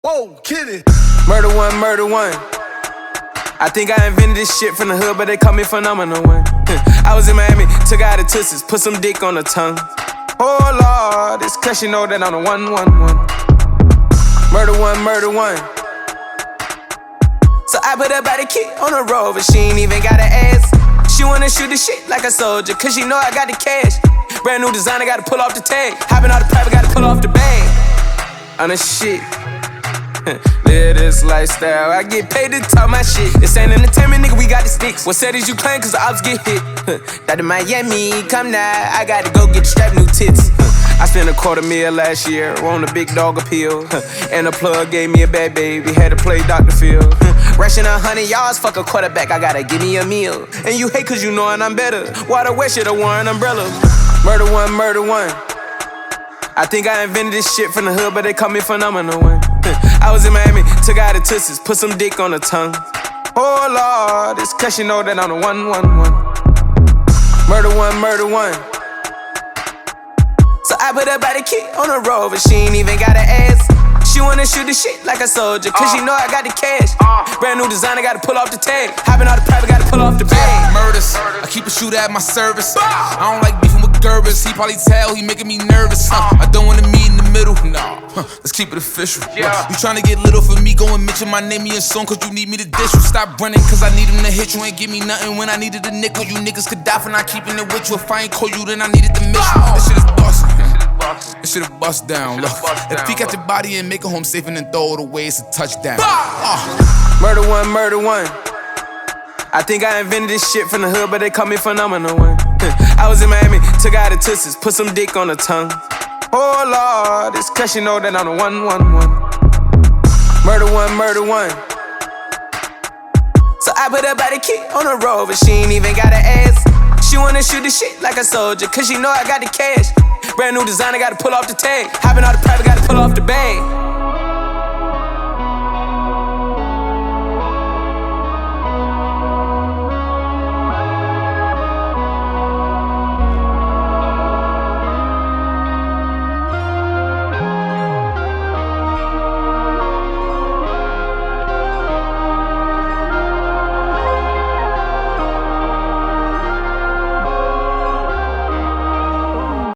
Whoa, kitty. Murder one, murder one. I think I invented this shit from the hood, but they call me phenomenal one. I was in Miami, took out the tussies, put some dick on the tongue. Oh Lord, it's cause you know that I'm the one. Murder one, murder one. So I put her body key on the rover, she ain't even got an ass. She wanna shoot the shit like a soldier, cause she know I got the cash. Brand new designer, gotta pull off the tag. Hopping out the private, gotta pull off the bag. On the shit. Live this lifestyle, I get paid to talk my shit. This ain't entertainment, nigga, we got the sticks. What cities you claim, cause the ops get hit. That in Miami, come now, I gotta go get the strap, new tits. I spent $250,000 last year on a big dog appeal. And the plug gave me a bad baby, had to play Dr. Phil. Rushing 100 yards, fuck a quarterback, I gotta give me a meal. And you hate cause you know I'm better. Why the West should've worn an umbrella? Murder one, murder one. I think I invented this shit from the hood, but they call me phenomenal one. I was in Miami, took out the tussies, put some dick on the tongue. Oh Lord, it's cause you know that I'm the one. Murder one, murder one. So I put her body key on the rover, she ain't even got an ass. She wanna shoot the shit like a soldier, cause she know I got the cash. Brand new designer, gotta pull off the tag. Hopping out the private, gotta pull off the bag. Murders, I keep a shooter at my service. I don't like beefing with Gerbers, he probably tell he making me nervous. I don't wanna meet in the middle, nah. Let's keep it official. You tryna get little for me, go and mention my name in your song, cause you need me to dish you. Stop running, cause I need him to hit you. Ain't give me nothing when I needed a nickel. You niggas could die for not keeping it with you. If I ain't call you, then I needed the mission. This shit is bustin'. This shit a bust down. Look, if peek at your body and make it home safe and then throw it away, it's a touchdown. Murder one, murder one. I think I invented this shit from the hood, but they call me phenomenal one. I was in Miami, took out the tussies, put some dick on the tongue. Oh Lord, it's cause you know that I'm the one. Murder one, murder one. So I put her body key on the rover, she ain't even got an ass. She wanna shoot the shit like a soldier, cause she know I got the cash. Brand new designer, gotta pull off the tag. Hopping out the private, gotta pull off the bag.